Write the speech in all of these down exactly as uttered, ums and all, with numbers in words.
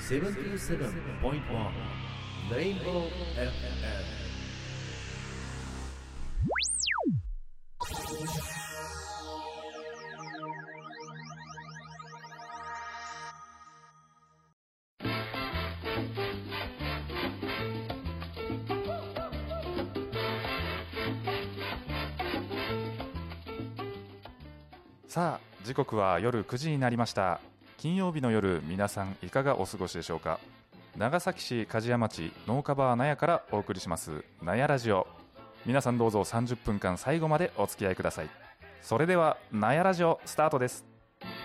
セブンティーセブンポイントワン レインボー エフエム。 さあ時刻は夜くじになりました。金曜日の夜、皆さんいかがお過ごしでしょうか。長崎市梶屋町農家バー納屋からお送りします納屋ラジオ。皆さんどうぞさんじゅっぷんかん最後までお付き合いください。それでは納屋ラジオスタートです。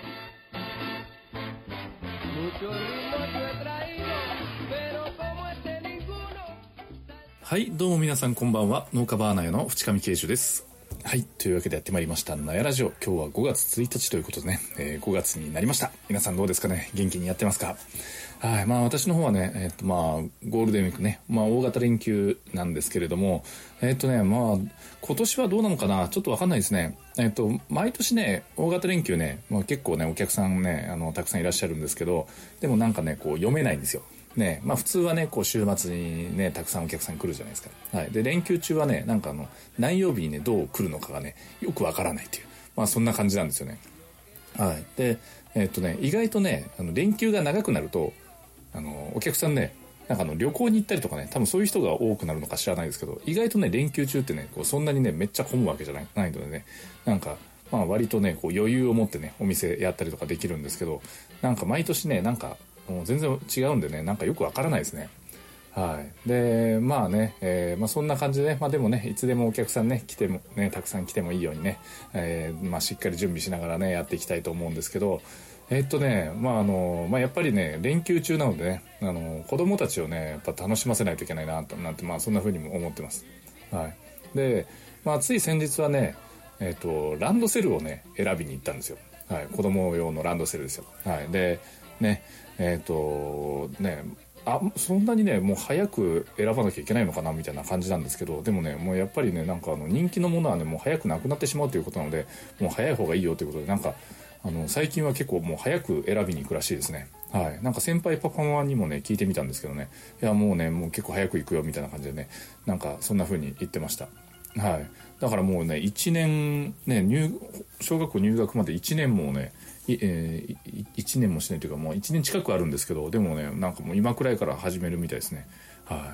はい、どうも皆さんこんばんは。農家バー納屋の淵上慶樹です。はい、というわけでやってまいりました納屋ラジオ。今日はごがつついたちということでね、えー、ごがつになりました。皆さんどうですかね、元気にやってますか。はい、まあ私の方はね、えっとまあゴールデンウィークね、まあ大型連休なんですけれども、えっとね、まあ今年はどうなのかな、ちょっとわかんないですね。えっと毎年ね、大型連休ね、まあ結構ねお客さんね、あのたくさんいらっしゃるんですけど、でもなんかねこう読めないんですよ。ね、まあ普通はねこう週末にねたくさんお客さん来るじゃないですか。はい。で連休中はねなんかあの何曜日にねどう来るのかがねよくわからないという、まあそんな感じなんですよね。はい。でえっとね意外とねあの連休が長くなるとあのお客さんねなんかあの旅行に行ったりとかね、多分そういう人が多くなるのか知らないですけど、意外とね連休中ってねこうそんなにねめっちゃ混むわけじゃないないのでね、なんかまあ割とねこう余裕を持ってねお店やったりとかできるんですけど、なんか毎年ねなんかもう全然違うんでね、なんかよくわからないですね。はい。で、まあね、えー、まあそんな感じでね、まあでもね、いつでもお客さんね、来ても、ね、たくさん来てもいいようにね、えー、まあしっかり準備しながらね、やっていきたいと思うんですけど、えー、っとね、まああの、まあやっぱりね、連休中なのでね、あの、子供たちをね、やっぱ楽しませないといけないな、なんて、まあそんな風にも思ってます。はい。で、まあつい先日はね、えー、っと、ランドセルをね、選びに行ったんですよ。はい。子供用のランドセルですよ。はい。で、ね、えっと、ね、あ、そんなにねもう早く選ばなきゃいけないのかなみたいな感じなんですけど、でもねもうやっぱりねなんかあの人気のものはねもう早くなくなってしまうということなので、もう早い方がいいよということで、なんかあの最近は結構もう早く選びに行くらしいですね。はい。なんか先輩パパママにもね聞いてみたんですけどね、いやもうねもう結構早く行くよみたいな感じでね、なんかそんな風に言ってました。はい。だからもうねいちねんね入小学校入学までいちねんもねい、えー、いちねんもしないというかもういちねん近くあるんですけど、でもねなんかもう今くらいから始めるみたいですね。はい。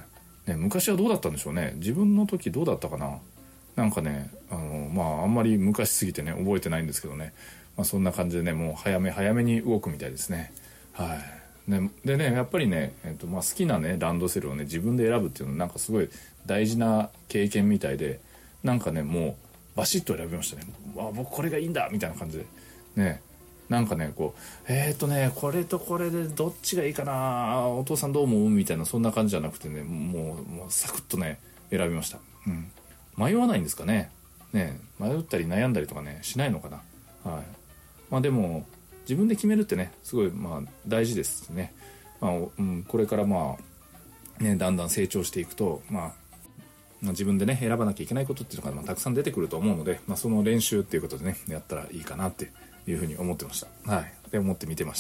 ね、昔はどうだったんでしょうね。自分の時どうだったかな。なんかねあのまああんまり昔すぎてね覚えてないんですけどね、まあそんな感じでねもう早め早めに動くみたいですね。はい。ね、でねやっぱりね、えっとまあ、好きなねランドセルをね自分で選ぶっていうのはなんかすごい大事な経験みたいで、なんかねもうバシッと選びましたね。あ、僕これがいいんだみたいな感じでね、なんかねこうえー、っとねこれとこれでどっちがいいかな、お父さんどう思うみたいなそんな感じじゃなくてね、もう、もうサクッとね選びました。うん、迷わないんですかね。ね、迷ったり悩んだりとかねしないのかな。はい。まあでも自分で決めるってねすごいまあ大事ですね。まあうん、これからまあねだんだん成長していくと、まあ自分でね選ばなきゃいけないことっていうのがまあたくさん出てくると思うので、まあ、その練習っていうことでねやったらいいかなっていうふうに思ってました。はい。で思って見てました。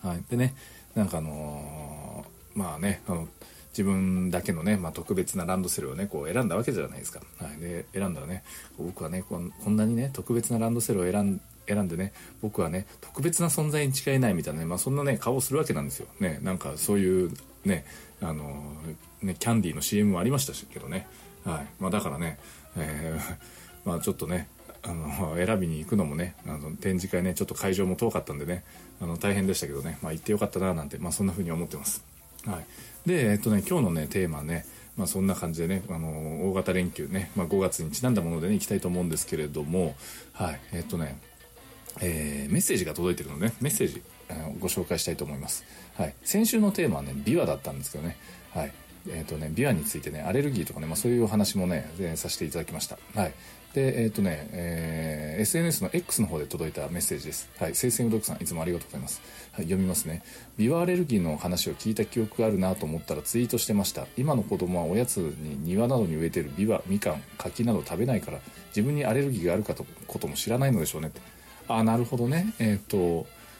はい。でねなんかあのー、まあねあの自分だけのね、まあ、特別なランドセルをねこう選んだわけじゃないですか。はい。で選んだらね僕はねこんなにね特別なランドセルを選ん選んでね僕はね特別な存在に違いないみたいなね、まあ、そんなね顔をするわけなんですよね。なんかそういうねあのー、ねキャンディーの シーエム もありましたけどね。はい。まあだからね、えー、まあちょっとねあの選びに行くのもねあの展示会ねちょっと会場も遠かったんでねあの大変でしたけどね、まあ行ってよかったななんて、まあそんな風に思ってます。はい。でえっとね今日のねテーマね、まあそんな感じでねあの大型連休ね、まあごがつにちなんだものでね行きたいと思うんですけれども、はいえっとね、えー、メッセージが届いてるので、ね、メッセージ、えー、ご紹介したいと思います。はい。先週のテーマはね琵琶だったんですけどね、はい。えーとね、琵琶についてねアレルギーとかね、まあ、そういうお話もね、えー、させていただきました。はい。でえっ、ー、とね、えー、エスエヌエス の X の方で届いたメッセージです。はい。聖戦うどくさんいつもありがとうございます。はい、読みますね。琵琶アレルギーの話を聞いた記憶があるなと思ったらツイートしてました。今の子供はおやつに庭などに植えているビワ、みかん、柿など食べないから自分にアレルギーがあるかとことも知らないのでしょうねって。あ、なるほどね。えっ、ー、と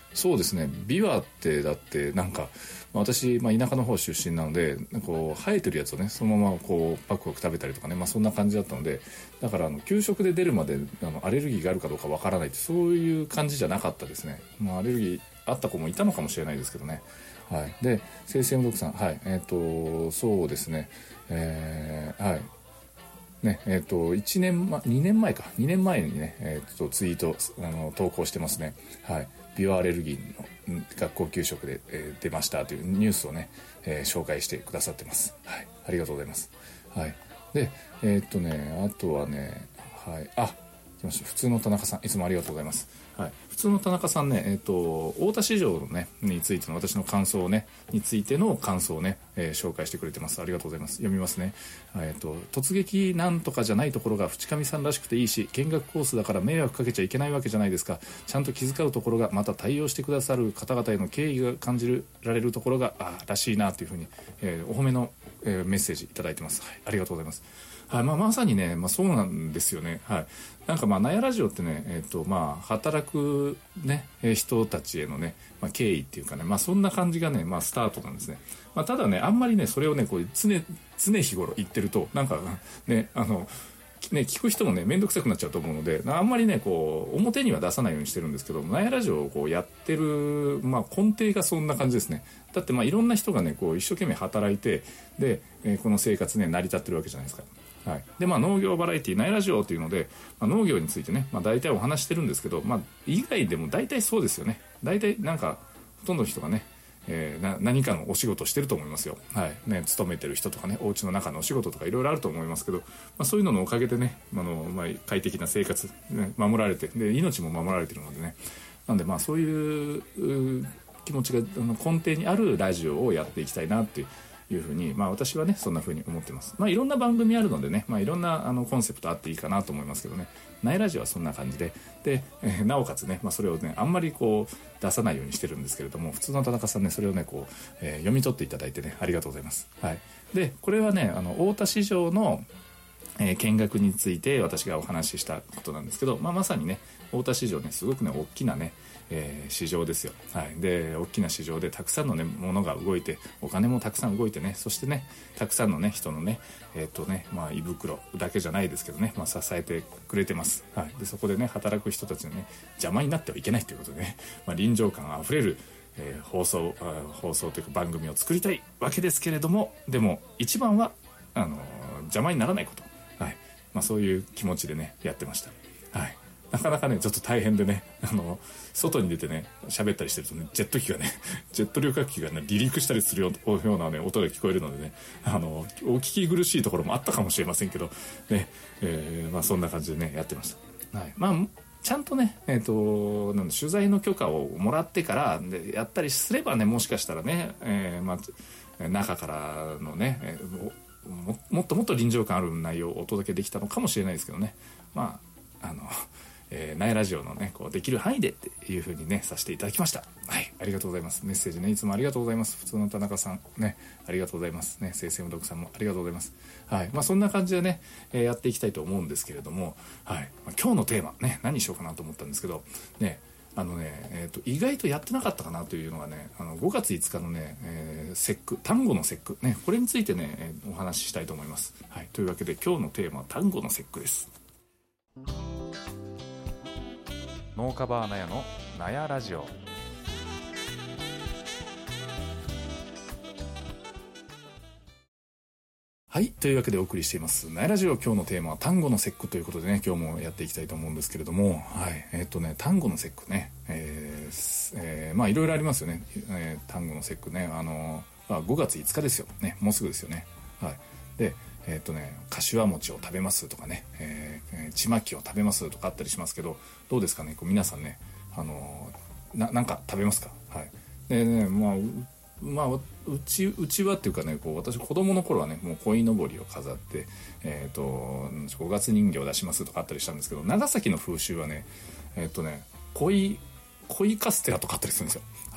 そうですね。ビワってだってなんか私、まあ、田舎の方出身なのでこう生えてるやつをねそのままこうパクパク食べたりとかね、まあ、そんな感じだったので、だからあの給食で出るまであのアレルギーがあるかどうかわからないってそういう感じじゃなかったですね。まあ、アレルギーあった子もいたのかもしれないですけどね。はい、で生鮮毒さん、はい、えっ、ー、とそうですね、えー、はいねえー、といちねんまにねんまえかにねんまえにね、えー、とツイートあの投稿してますね。はい、ビワアレルギーの学校給食で、えー、出ましたというニュースをね、えー、紹介してくださってます。はい、ありがとうございます。はい、でえー、っとねあとはね、はい、あ来ました。普通の田中さん、いつもありがとうございます。はい、普通の田中さんね、えっ、ー、と大田市場のねについての私の感想をねについての感想をね、えー、紹介してくれてます。ありがとうございます。読みますね。えっ、ー、と突撃なんとかじゃないところが淵上さんらしくていいし、見学コースだから迷惑かけちゃいけないわけじゃないですか。ちゃんと気遣うところが、また対応してくださる方々への敬意が感じられるところがあらしいなというふうに、えー、お褒めの、えー、メッセージいただいてます。はい、ありがとうございます。はい、まあ、まさにね、まあ、そうなんですよね。はい、なんかまあ納屋ラジオってね、えーとまあ、働く、ね、人たちへのね、まあ、敬意っていうかね、まあ、そんな感じがね、まあ、スタートなんですね。まあ、ただね、あんまりねそれをねこう常常日頃言ってるとなんかねあのね聞く人もね面倒くさくなっちゃうと思うので、あんまりねこう表には出さないようにしてるんですけど、納屋ラジオをこうやってる、まあ、根底がそんな感じですね。だってまあいろんな人がねこう一生懸命働いてで、えー、この生活ね成り立ってるわけじゃないですか。はい、でまあ、農業バラエティ納屋ラジオというので、まあ、農業についてね、まあ、大体お話してるんですけど、まあ、以外でも大体そうですよね。大体なんかほとんどの人がね、えー、な何かのお仕事をしてると思いますよ。はいね、勤めてる人とかねお家の中のお仕事とかいろいろあると思いますけど、まあ、そういうののおかげでねあの、まあ、快適な生活、ね、守られてで命も守られてるのでね、なんでまあそういう気持ちがあの根底にあるラジオをやっていきたいなっていういうふうに、まあ、私はねそんなふうに思ってます。まあ、いろんな番組あるのでね、まあ、いろんなあのコンセプトあっていいかなと思いますけどね、ナイラジオはそんな感じでで、えー、なおかつね、まあ、それをねあんまりこう出さないようにしてるんですけれども、普通の田中さんねそれをねこう、えー、読み取っていただいてねありがとうございます。はい、でこれはねあの大田市場のえー、見学について私がお話ししたことなんですけど、まあ、まさにね大田市場ねすごくね大きなね、えー、市場ですよ。はい、で大きな市場でたくさんのねものが動いてお金もたくさん動いてね、そしてねたくさんのね人のねえー、っとねまあ胃袋だけじゃないですけどね、まあ、支えてくれてます。はい、でそこでね働く人たちのね邪魔になってはいけないということでね、まあ、臨場感あふれるえー、放送放送というか番組を作りたいわけですけれども、でも一番はあのー、邪魔にならないこと、はいまあ、そういう気持ちでねやってました。はい、なかなかねちょっと大変でねあの外に出てね喋ったりしてるとねジェット機がねジェット旅客機がね離陸したりするようなね音が聞こえるのでね、あのお聞き苦しいところもあったかもしれませんけどね、えー、まあそんな感じでねやってました。はい、まあちゃんとね、えーと、なん取材の許可をもらってからでやったりすればね、もしかしたらね、えーまあ、中からのね、えー、も, もっともっと臨場感ある内容をお届けできたのかもしれないですけどね、まああの、えー、ナイラジオのねこうできる範囲でっていう風にねさせていただきました。はい、ありがとうございます。メッセージねいつもありがとうございます。普通の田中さんねありがとうございますね。生鮮うどくさんもありがとうございます。はい、まあそんな感じでね、えー、やっていきたいと思うんですけれども、はい、まあ、今日のテーマね何しようかなと思ったんですけどね、あのね、えー、と意外とやってなかったかなというのがね、あのごがついつかのね、えー、節句単語の節句ね、これについてね、えー、お話ししたいと思います。はい、というわけで今日のテーマは単語の節句です。農家バーナヤのナヤラジオ。はい、というわけでお送りしていますナヤラジオ。今日のテーマは単語の節句ということでね、今日もやっていきたいと思うんですけれども、はい、えっとね単語の節句ね、えーえー、まあいろいろありますよね、えー、単語の節句ね、あのーまあ、ごがついつかですよね、もうすぐですよね。はい、でえっとね柏餅を食べますとかね、えー、ちまきを食べますとかあったりしますけど、どうですかね、こう皆さんね、あのー、な, なんか食べますか。はい、でねまあまあ、うちうちはっていうかね、こう私子供の頃はねもう鯉のぼりを飾って、えー、とごがつ人形を出しますとかあったりしたんですけど、長崎の風習はねえっ、ー、とね鯉鯉カステラとかあったりするんですよ。はい、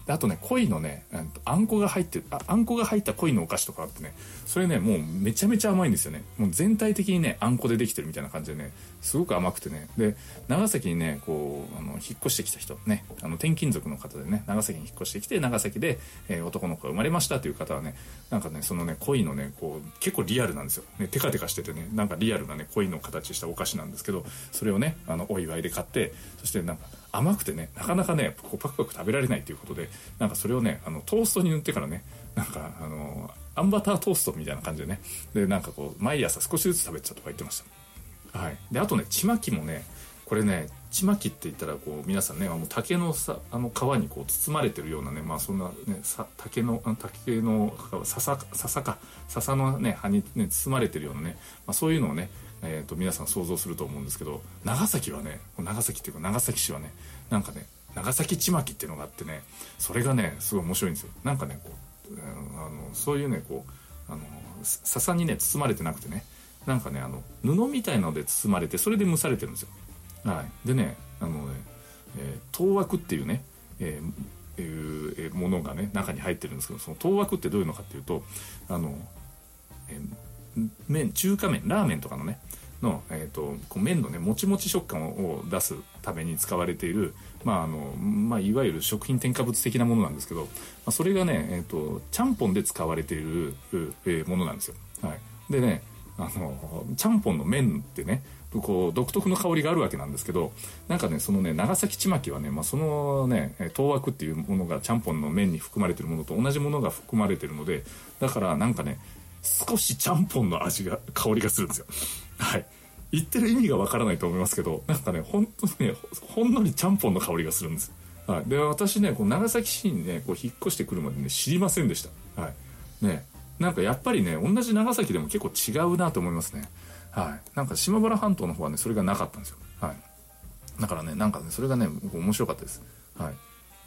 あとね恋のねあんこが入ってああんこが入った恋のお菓子とかあってね、それねもうめちゃめちゃ甘いんですよね。もう全体的にねあんこでできてるみたいな感じでねすごく甘くてね、で長崎にねこうあの引っ越してきた人ね、あの転勤族の方でね長崎に引っ越してきて長崎で、えー、男の子が生まれましたという方はね、なんかねそのね恋のねこう結構リアルなんですよ、ね、テカテカしててねなんかリアルなね恋の形したお菓子なんですけど、それをねあのお祝いで買って、そしてなんか甘くてねなかなかねこうパクパク食べられないということで、なんかそれをねあのトーストに塗ってからねなんかあのあんバタートーストみたいな感じでね、でなんかこう毎朝少しずつ食べてたとか言ってました。はい。であとねちまきもね、これねちまきって言ったらこう皆さんねもう竹のさあの皮にこう包まれてるようなね、まあそんなねさ竹の竹の笹笹か笹のね葉にね包まれてるようなね、まあ、そういうのをねえー、と皆さん想像すると思うんですけど、長崎はね長崎っていうか長崎市はねなんかね長崎ちまきっていうのがあってね、それがねすごい面白いんですよ。なんかねこうあのそういうねこうあの笹にね包まれてなくてね、なんかねあの布みたいなので包まれてそれで蒸されてるんですよ。はい。でねあのね、えー、当枠っていうね、えーいうものがね中に入ってるんですけど、その当枠ってどういうのかっていうと、あの、えー麺中華麺ラーメンとかのねの、えー、とこう麺のねもちもち食感を出すために使われている、まああのまあ、いわゆる食品添加物的なものなんですけど、まあ、それがね、えー、とちゃんぽんで使われている、えー、ものなんですよ。はい、でねあのちゃんぽんの麺ってねこう独特の香りがあるわけなんですけど、なんかねそのね長崎ちまきはね、まあ、そのね当枠っていうものがちゃんぽんの麺に含まれているものと同じものが含まれているので、だからなんかね少しちゃんぽんの味が香りがするんですよ。はい。言ってる意味がわからないと思いますけど、なんかね本当にねほんのりちゃんぽんの香りがするんです。はい。で私ねこう長崎市にねこう引っ越してくるまでね知りませんでした。はい。ねなんかやっぱりね同じ長崎でも結構違うなと思いますね。はい。なんか島原半島の方はねそれがなかったんですよ。はい。だからねなんかねそれがね面白かったです。はい。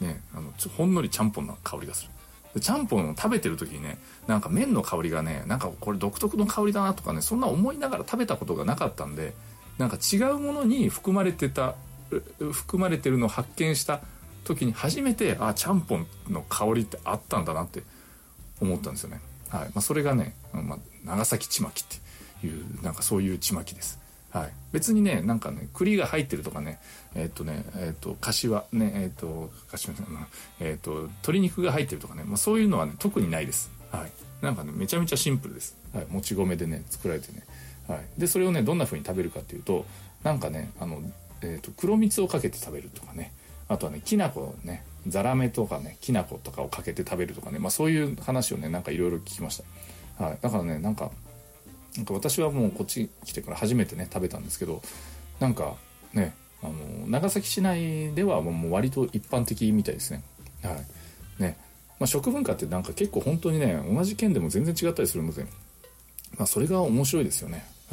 ねあのちょほんのりちゃんぽんの香りがする。でちゃんぽんを食べてる時にねなんか麺の香りがねなんかこれ独特の香りだなとかねそんな思いながら食べたことがなかったんで、なんか違うものに含まれてた含まれてるのを発見した時に初めてあちゃんぽんの香りってあったんだなって思ったんですよね。はい。まあ、それがね、まあ、長崎ちまきっていうなんかそういうちまきです。はい、別にねなんかね栗が入ってるとかねえー、っとねえー、っと柏ねえー、っと柏えー、っと鶏肉が入ってるとかね、まあ、そういうのは、ね、特にないです。はい、なんかねめちゃめちゃシンプルです。はい、もち米でね作られてね、はい、でそれをねどんな風に食べるかっていうとなんかねあの、えー、っと黒蜜をかけて食べるとかね、あとはねきな粉ねザラメとかねきな粉とかをかけて食べるとかね、まあ、そういう話をねなんかいろいろ聞きました。はい、だからねなんかなんか私はもうこっち来てから初めてね食べたんですけど、なんかねあの長崎市内ではもう割と一般的みたいですね。はいねまあ、食文化ってなんか結構本当にね同じ県でも全然違ったりするので、まあ、それが面白いですよね。はい、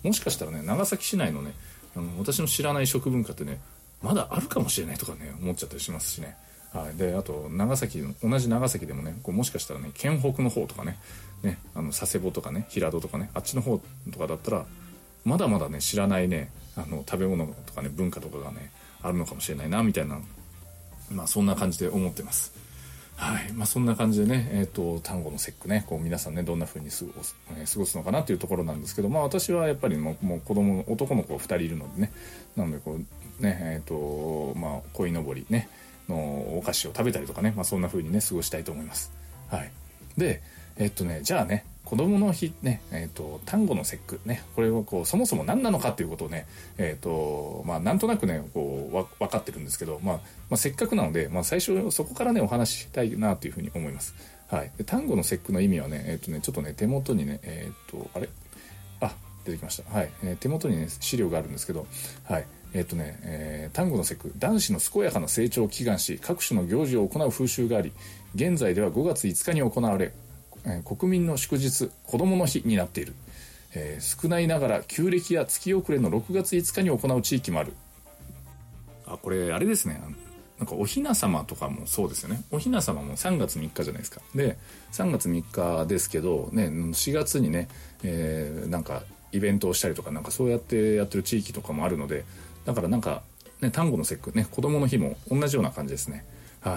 もしかしたらね長崎市内のねあの私の知らない食文化ってねまだあるかもしれないとかね思っちゃったりしますしね。はい、であと長崎同じ長崎でもねこうもしかしたらね県北の方とかねねあの佐世保とかね平戸とかねあっちの方とかだったらまだまだね知らないねあの食べ物とかね文化とかがねあるのかもしれないなみたいな、まあそんな感じで思ってます。はいまあ、そんな感じでね、えー、と単語の節句ねこう皆さんねどんな風に過ごす、えー、過ごすのかなっていうところなんですけど、まあ私はやっぱりもう、もう子供男の子ふたりいるのでね、なのでこうねえっ、ー、とまあ鯉のぼりねのお菓子を食べたりとかね、まあ、そんな風にね過ごしたいと思います。はい。でえっとねじゃあね子供の日ねえっと単語の節句ねこれをこうそもそも何なのかっていうことをねえっとまあなんとなくねこうわ分かってるんですけど、まあ、まあせっかくなので、まあ、最初そこからねお話ししたいなというふうに思います。はい。で単語の節句の意味はねえっとねちょっとね手元にねえっとあれあ出てきました。はい、えー、手元にね資料があるんですけど、はいえっとね、えー、単語の節句男子の健やかな成長を祈願し各種の行事を行う風習があり、現在ではごがついつかに行われ、えー、国民の祝日子どもの日になっている、えー、少ないながら旧暦や月遅れのろくがついつかに行う地域もある。あこれあれですね、なんかおひな様とかもそうですよね。おひな様もさんがつみっかじゃないですか。でさんがつみっかですけどねしがつにね、えー、なんかイベントをしたりとかなんかそうやってやってる地域とかもあるので、だからなんかね単語の節句ね子供の日も同じような感じですね。はい。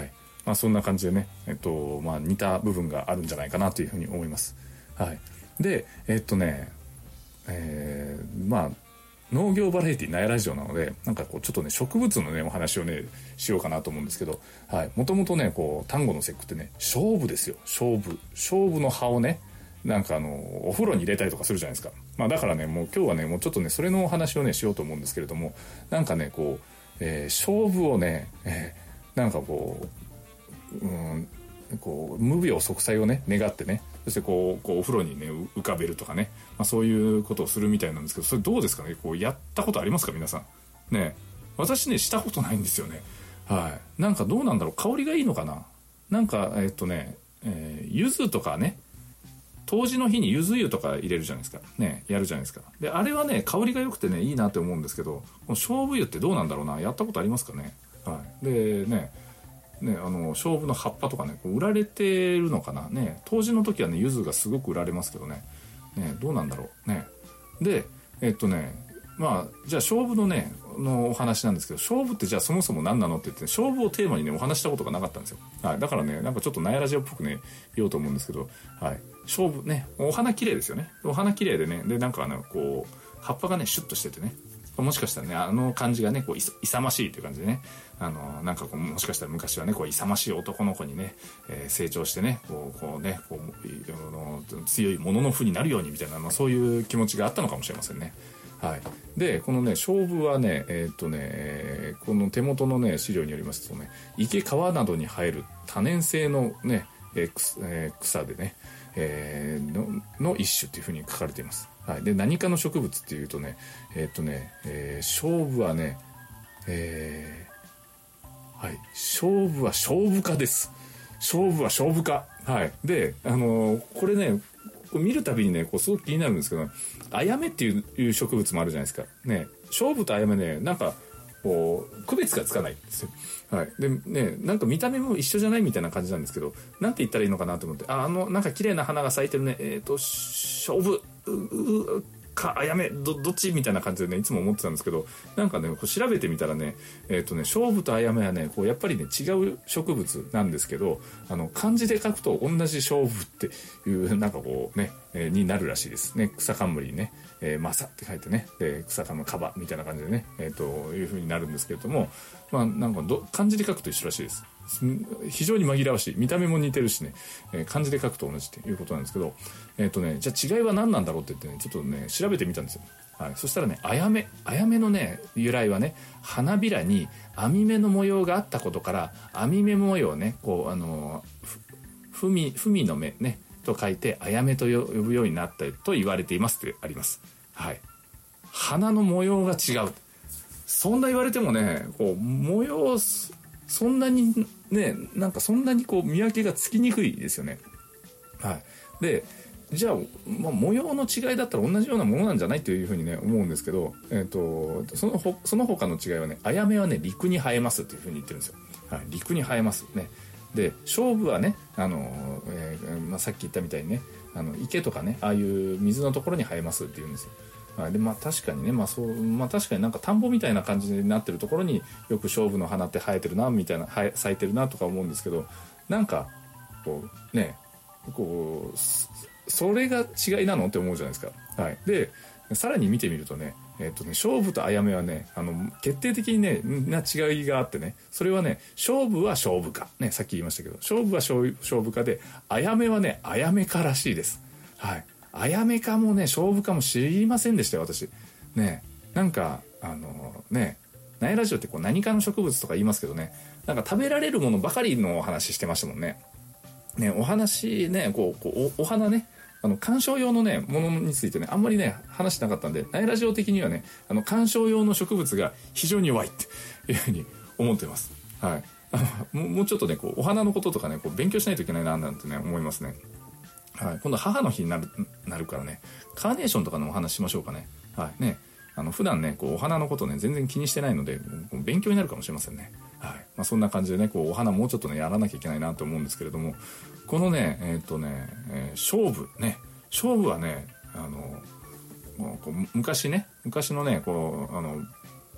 まあそんな感じでね、えっと、まあ似た部分があるんじゃないかなというふうに思います。はい。で、えっとね、えー、まあ、農業バラエティナヤラジオなので、なんかこうちょっとね、植物のね、お話をね、しようかなと思うんですけど、はい。もともとね、こう、端午の節句ってね、菖蒲ですよ。菖蒲。菖蒲の葉をね、なんかあの、お風呂に入れたりとかするじゃないですか。まあだからね、もう今日はね、もうちょっとね、それのお話をね、しようと思うんですけれども、なんかね、こう、えー、菖蒲をね、えー、なんかこう、うん、こう無病息災をね願ってね、そしてこうこうお風呂にね浮かべるとかね、まあ、そういうことをするみたいなんですけど、それどうですかね、こうやったことありますか皆さんね。私ねしたことないんですよね。はい。なんかどうなんだろう、香りがいいのかな。なんかえっとね、えー、柚子とかね、冬至の日に柚子湯とか入れるじゃないですかね、やるじゃないですか。であれはね香りが良くてねいいなって思うんですけど、この菖蒲湯ってどうなんだろうな、やったことありますかね。はい。でねね、あの菖蒲の葉っぱとかねこう売られてるのかなね。当時の時はね柚子がすごく売られますけどね。ね、どうなんだろうね。でえっとねまあじゃあ菖蒲のねのお話なんですけど、菖蒲ってじゃあそもそも何なのって言って、菖蒲をテーマにねお話したことがなかったんですよ。はい。だからねなんかちょっとナヤラジオっぽくね言おうと思うんですけど、はい。菖蒲ね、お花綺麗ですよね。お花綺麗でね、でなんかねこう葉っぱがねシュッとしててね、もしかしたらねあの感じがねこう勇ましいという感じでね、あのなんかこうもしかしたら昔はねこう勇ましい男の子にね、えー、成長してねこうこうねこう強いものの符になるようにみたいな、まあ、そういう気持ちがあったのかもしれませんね。はい。でこのね菖蒲はねえー、っとねこの手元のね資料によりますとね、池川などに生える多年生のね、えー草えー、草でね、えー、の, の一種っていうふうに書かれています。はい。で何かの植物っていうとねえー、っとね、えー、菖蒲はね、えー、はい、菖蒲は菖蒲科です。菖蒲は菖蒲科。はい。であのー、これね見るたびにねこうすごく気になるんですけど、アヤメっていう植物もあるじゃないですかね。菖蒲とアヤメねなんかこう区別がつかないんですよ。はい。でねなんか見た目も一緒じゃないみたいな感じなんですけど、なんて言ったらいいのかなと思って、ああのなんか綺麗な花が咲いてるね、えっと菖蒲かアヤメ ど, どっちみたいな感じでねいつも思ってたんですけど、なんかねこう調べてみたらねえっ、ー、とね菖蒲とアヤメはねこうやっぱりね違う植物なんですけど、あの漢字で書くと同じ菖蒲っていうなんかこうね、えー、になるらしいですね。草冠にね、えー、マサって書いてね、で草冠カバみたいな感じでねえっ、ー、という風になるんですけれども、まあなんかど漢字で書くと一緒らしいです。非常に紛らわしい、見た目も似てるしね、えー、漢字で書くと同じということなんですけど、えっ、ー、とねじゃあ違いは何なんだろうって言ってねちょっとね調べてみたんですよ。はい。そしたらねアヤメアヤメのね由来はね、花びらに網目の模様があったことから、網目模様をねこうあのふみふみの目ねと書いてアヤメと呼ぶようになったと言われていますってあります。はい。花の模様が違う、そんな言われてもねこう模様そんなにねなんかそんなにこう見分けがつきにくいですよね。はい。でじゃあ、まあ、模様の違いだったら同じようなものなんじゃないというふうにね思うんですけど、えー、とそのほその他の違いはね、アヤメはね陸に生えますっていうふうに言ってるんですよ。はい。陸に生えますね。で菖蒲はねあの、えーまあ、さっき言ったみたいにねあの池とかねああいう水のところに生えますっていうんですよ。はい。でまあ確かにね、まあそうまあ、確かになんか田んぼみたいな感じになってるところによく菖蒲の花って生えてるなみたいな咲いてるなとか思うんですけど、なんかこうねこうそれが違いなのって思うじゃないですか。はい。でさらに見てみるとねえっとね菖蒲とアヤメはねあの決定的にねな違いがあってね、それはね菖蒲は菖蒲科ね、さっき言いましたけど菖蒲は菖蒲科で、アヤメはねアヤメ科らしいです。はい。アヤメ科もね菖蒲科も知りませんでしたよ私ね。なんかあのねナヤラジオってこう何かの植物とか言いますけどね、なんか食べられるものばかりのお話してましたもんね。ね、お話ねこうこう お, お花ねあの観賞用のねものについてねあんまりね話してなかったんで、ナヤラジオ的にはねあの観賞用の植物が非常に弱いっていうふうに思ってます。はい。あのもうもうちょっとねこうお花のこととかねこう勉強しないといけないななんてね思いますね。はい。今度母の日になるなるからねカーネーションとかのお話しましょうかね。はいね。あの普段ねこうお花のことね全然気にしてないので勉強になるかもしれませんね。はい。まあ、そんな感じでねこうお花もうちょっとねやらなきゃいけないなと思うんですけれども、このねえー、っとね、えー、菖蒲ね菖蒲はねあのこう昔ね昔のねこうあの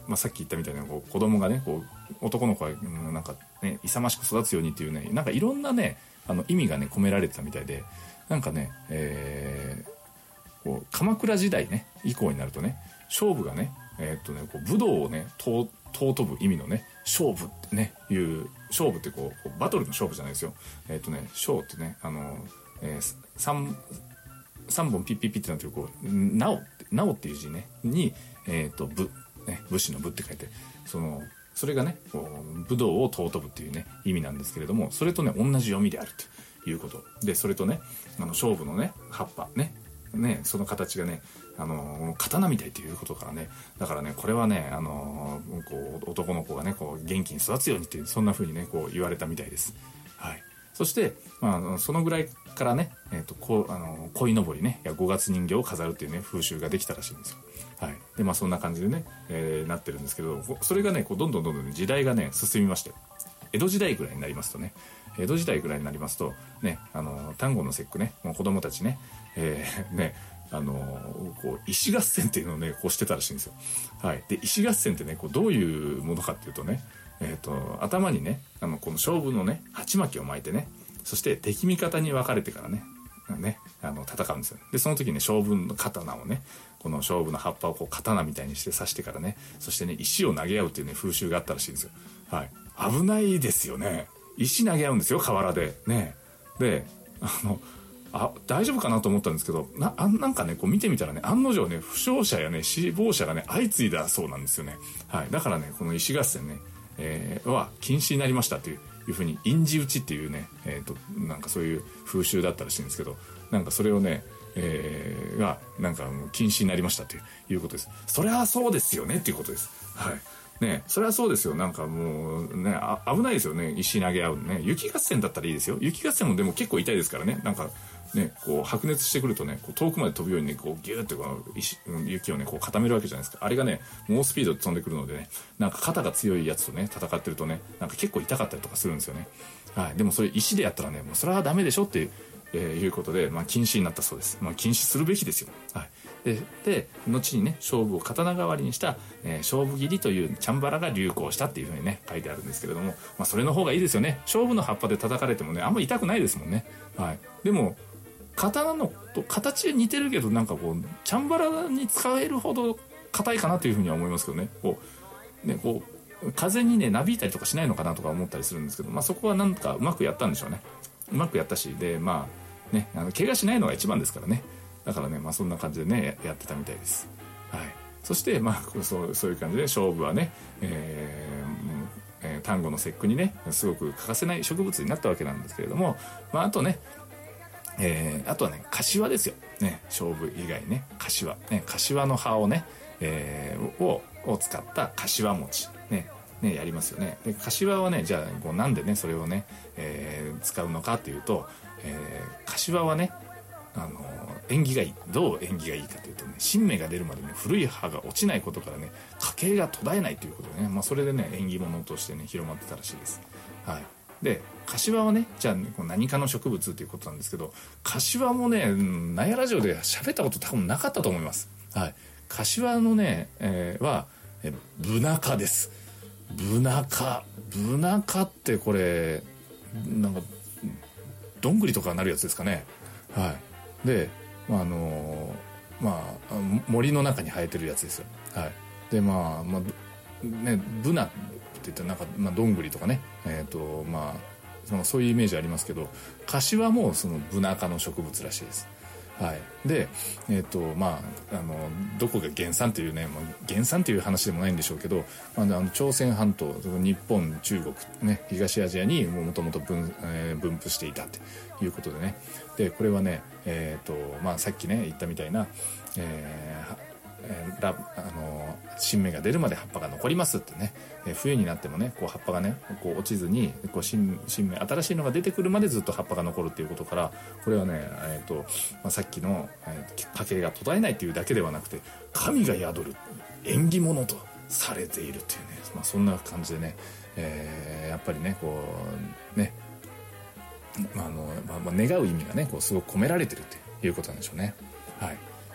まあ、さっき言ったみたいなこう子供がねこう男の子はなんかね勇ましく育つようにっていうねなんかいろんなねあの意味がね込められてたみたいでなんかね、えー、こう鎌倉時代ね以降になるとね勝負がねえー、っとねこう武道をね尊ぶ意味のね勝負ってねいう勝負ってこうバトルの勝負じゃないですよ。えー、っとね勝ってねあの、えー、三三本ピッピッピってなってるこうなおなおっていう字ねにえー、っと武ね武士の武って書いてそのそれがねこう武道を尊ぶっていうね意味なんですけれどもそれとね同じ読みであるということでそれとねあの勝負のね葉っぱねねその形がねあの刀みたいということからねだからねこれはねあのこう男の子がねこう元気に育つようにっていうそんな風にねこう言われたみたいです。はい。そして、まあ、そのぐらいからね、えー、とこうあの鯉のぼりねやごがつ人形を飾るっていうね風習ができたらしいんですよ。はい。でまあそんな感じでね、えー、なってるんですけどそれがねこうどんどんどんどん時代がね進みまして江戸時代ぐらいになりますとね江戸時代ぐらいになりますとねあの端午の節句ねもう子供たちね、えー、ねあのこう石合戦っていうのをねこうしてたらしいんですよ。はい。で石合戦ってねこうどういうものかっていうとねえー、と頭にねあのこの勝負のね鉢巻きを巻いてねそして敵味方に分かれてからねねあの戦うんですよ。でその時ね勝負の刀をねこの勝負の葉っぱをこう刀みたいにして刺してからねそしてね石を投げ合うっていうね風習があったらしいんですよ。はい。危ないですよね。石投げ合うんですよ河原でね。であのあ大丈夫かなと思ったんですけど な, あなんかねこう見てみたらね案の定ね負傷者やね死亡者がね相次いだそうなんですよね。はい。だからねこの石合戦ねえー、は禁止になりましたといういうふうに印字打ちっていうね、えー、となんかそういう風習だったらしいんですけどなんかそれをね、えー、がなんか禁止になりましたということです。それはそうですよねっていうことです。はいね、それはそうですよ。なんかもうねあ危ないですよね石投げ合うね。雪合戦だったらいいですよ。雪合戦もでも結構痛いですからね。なんかねこう白熱してくるとねこう遠くまで飛ぶようにねこうギューってこう石雪をねこう固めるわけじゃないですか。あれがね猛スピードで飛んでくるのでねなんか肩が強いやつとね戦ってるとねなんか結構痛かったりとかするんですよね。はい。でもそれ石でやったらねもうそれはダメでしょっていう、えー、いうことで、まあ、禁止になったそうです。まあ、禁止するべきですよ。はい。で, で後にね勝負を刀代わりにした、えー、勝負切りというチャンバラが流行したっていうふうにね書いてあるんですけれども、まあ、それの方がいいですよね。勝負の葉っぱで叩かれてもねあんま痛くないですもんね。はい。でも刀のと形は似てるけどなんかこうチャンバラに使えるほど硬いかなというふうには思いますけどね。こうねこう風にねなびいたりとかしないのかなとか思ったりするんですけど、まあ、そこはなんかうまくやったんでしょうね。うまくやったしでまあねあの怪我しないのが一番ですからね。だからねまあそんな感じでね や, やってたみたいです。はい。そしてまあそうそういう感じで勝負はね、えーえー、端午の節句にねすごく欠かせない植物になったわけなんですけれども、まああとね、えー、あとはね柏ですよね。勝負以外ね柏ね柏の葉をね、えー、をを使った柏餅ねねやりますよね。で柏はねじゃあこうなんでねそれをね、えー、使うのかっていうと、えー、柏はねあの縁起がいい。どう縁起がいいかというとね新芽が出るまでね古い葉が落ちないことからね家計が途絶えないということでね、まあ、それでね縁起物としてね広まってたらしいです。はい。で柏はねじゃあね何かの植物ということなんですけど柏もねナヤラジオで喋ったこと多分なかったと思います。はい。柏のね、えー、はえブナ科です。ブナ科ブナ科ってこれなんかどんぐりとかなるやつですかね。はい。で、まああのまあ森の中に生えてるやつですよ。はい。でまあまあねブナって言ったらなんか、まあ、どんぐりとかねえっ、ー、とまあそのそういうイメージありますけど柏もそのブナ科の植物らしいです。はい。でえっ、ー、とまああのどこが原産というね、まあ、原産という話でもないんでしょうけど、まあ、あの朝鮮半島日本中国ね東アジアにもともと分、えー、分布していたっていうことでね。でこれはねえっ、ー、とまあさっきね言ったみたいな、えーえー、ラあの新芽が出るまで葉っぱが残りますってね、えー、冬になってもねこう葉っぱがねこう落ちずにこう 新, 新芽新しいのが出てくるまでずっと葉っぱが残るっていうことからこれはね、えーとまあ、さっきの、えー、家計が途絶えないっていうだけではなくて神が宿る縁起物とされているっていうね、まあ、そんな感じでね、えー、やっぱりねこうねまああのまあ、願う意味がねこうすごく込められてるっていうことなんでしょうね。はい。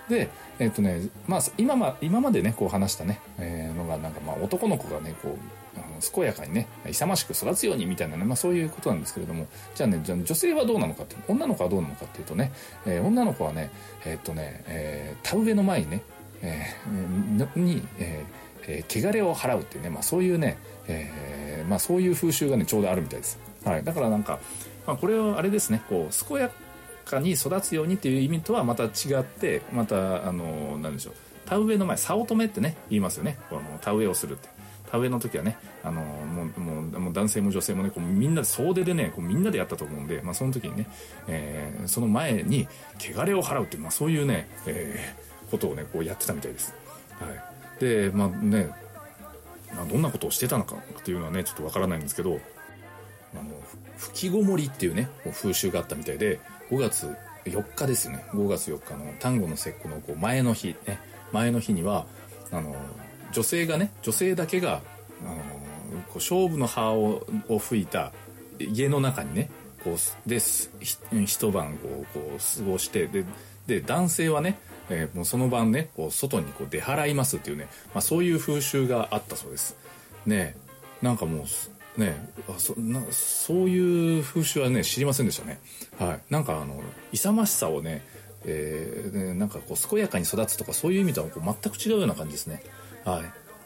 で、えっとね、まあ、今ま、今までね、こう話したね、えー、のが、なんかまあ、男の子がね、こう、あの健やかにね、勇ましく育つようにみたいなね、まあそういうことなんですけれども、じゃあね、じゃあ女性はどうなのかっていう、女の子はどうなのかっていうとね、えー、女の子はね、えー、っとね、えー、田植えの前にね、えー、に、えー、汚れを払うっていうね、まあそういうね、えー、まあそういう風習がね、ちょうどあるみたいです。はい。だからなんか、まあこれはあれですね、こう、健やかに育つようにっていう意味とはまた違って、また、あの、なんでしょう、田植えの前、早乙女ってね、言いますよね。この田植えをするって。田植えの時はね、あのもうもうもう男性も女性もね、こうみんなで総出でね、こうみんなでやったと思うんで、まあ、その時にね、えー、その前に汚れを払うっていう、まあ、そういうね、えー、ことをねこうやってたみたいです。はい、でまあね、まあ、どんなことをしてたのかっていうのはねちょっとわからないんですけど、あの吹きごもりっていうね風習があったみたいで、ごがつよっかですよね。ごがつよっかの端午の節句のこう前の日ね、前の日にはあの女性がね、女性だけが、あのー、こう勝負の葉をを吹いた家の中にね、こうです一晩こうこう過ごして、でで男性はね、えー、もうその晩ね、こう外にこう出払いますっていうね、まあそういう風習があったそうです。ね、なんかもうね、あそなそういう風習はね知りませんでしたね。はい、なんかあの勇ましさをね、えー、ねなんかこう健やかに育つとかそういう意味とはこう全く違うような感じですね。はい、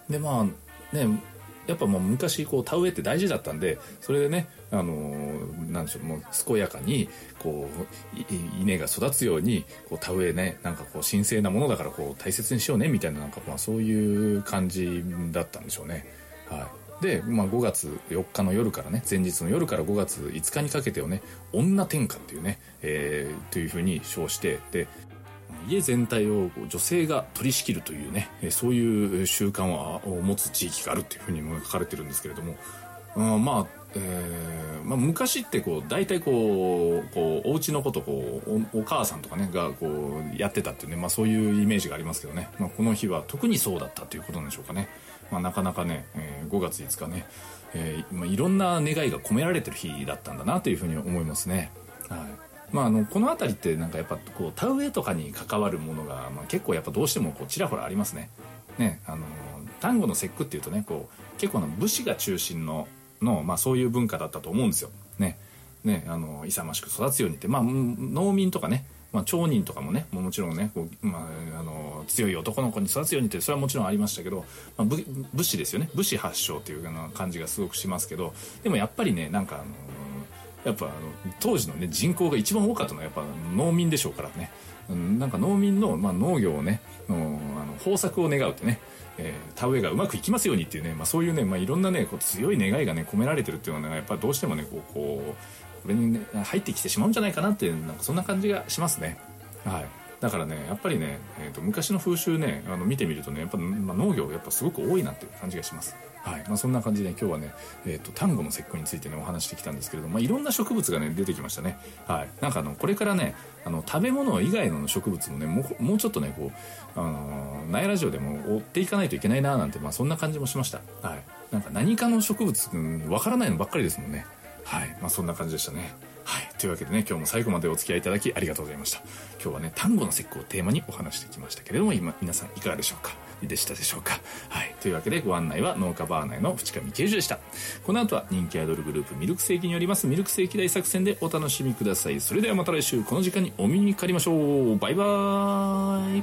でまあね、やっぱもう昔こう田植えって大事だったんで、それでね、あのー、なんでしょう、もう健やかにこう稲が育つようにこう田植えね、なんかこう神聖なものだからこう大切にしようねみたいな、なんかまあそういう感じだったんでしょうね。はい、で、まあ、ごがつよっかの夜からね、前日の夜からごがついつかにかけてをね、女天下っていうね、えー、というふうに称して、で家全体を女性が取り仕切るというね、そういう習慣を持つ地域があるっていうふうにも書かれてるんですけれども、あまあ、えーまあ、昔ってこう大体こうこうお家のことこう お, お母さんとかねがこうやってたっていうね、まあ、そういうイメージがありますけどね、まあ、この日は特にそうだったということなんでしょうかね。まあ、なかなかね、えー、ごがついつかね、えーまあ、いろんな願いが込められてる日だったんだなというふうに思いますね。はい、まあ、あのこの辺りってなんかやっぱこう田植えとかに関わるものが、まあ、結構やっぱどうしてもこうちらほらありますね。ね、あの端午の節句っていうとね、こう結構の武士が中心のの、まあ、そういう文化だったと思うんですよ。ね、ね、あの勇ましく育つようにって、まあ、農民とかね、まあ、町人とかもね、もちろんね、こう、まあ、あの強い男の子に育つようにってそれはもちろんありましたけど、まあ、武, 武士ですよね。武士発祥っていうような感じがすごくしますけど、でもやっぱりね、なんかあのやっぱあの当時の、ね、人口が一番多かったのはやっぱ農民でしょうからね。なんか農民の、まあ、農業をねのあの豊作を願うってね、えー、田植えがうまくいきますようにっていうね、まあ、そういうね、まあ、いろんなねこう強い願いがね込められてるっていうのは、ね、やっぱどうしてもねこうこうこれに、ね、入ってきてしまうんじゃないかなっていうなんかそんな感じがしますね。はい、だからねやっぱりね、えー、と昔の風習ねあの見てみるとねやっぱ、まあ、農業やっぱすごく多いなっていう感じがします。はい、まあ、そんな感じで、ね、今日はね、えー、と端午の節句についてねお話してきたんですけれども、まあ、いろんな植物がね出てきましたね。はい、なんかあのこれからねあの食べ物以外の植物もねもう、もうちょっとねこう、あのー、ナヤラジオでも追っていかないといけないななんて、まあ、そんな感じもしました。はい、なんか何かの植物わからないのばっかりですもんね。はい、まあ、そんな感じでしたね。はい、というわけでね今日も最後までお付き合いいただきありがとうございました。今日はね端午の節句をテーマにお話してきましたけれども、今皆さんいかがでしょうかでしたでしょうか。はい、というわけでご案内は農家バー内の淵上慶樹でした。この後は人気アイドルグループミルクセーキによりますミルクセーキ大作戦でお楽しみください。それではまた来週この時間にお見にかかりましょう。バイバーイ。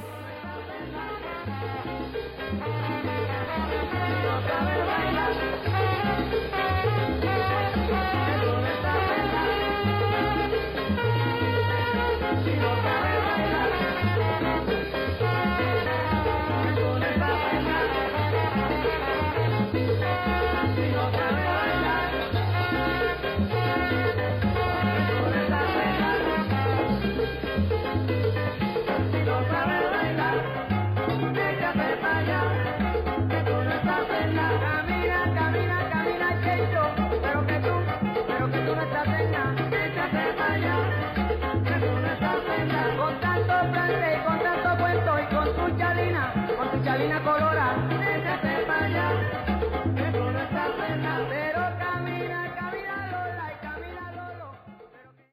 Con tu chalina colorada,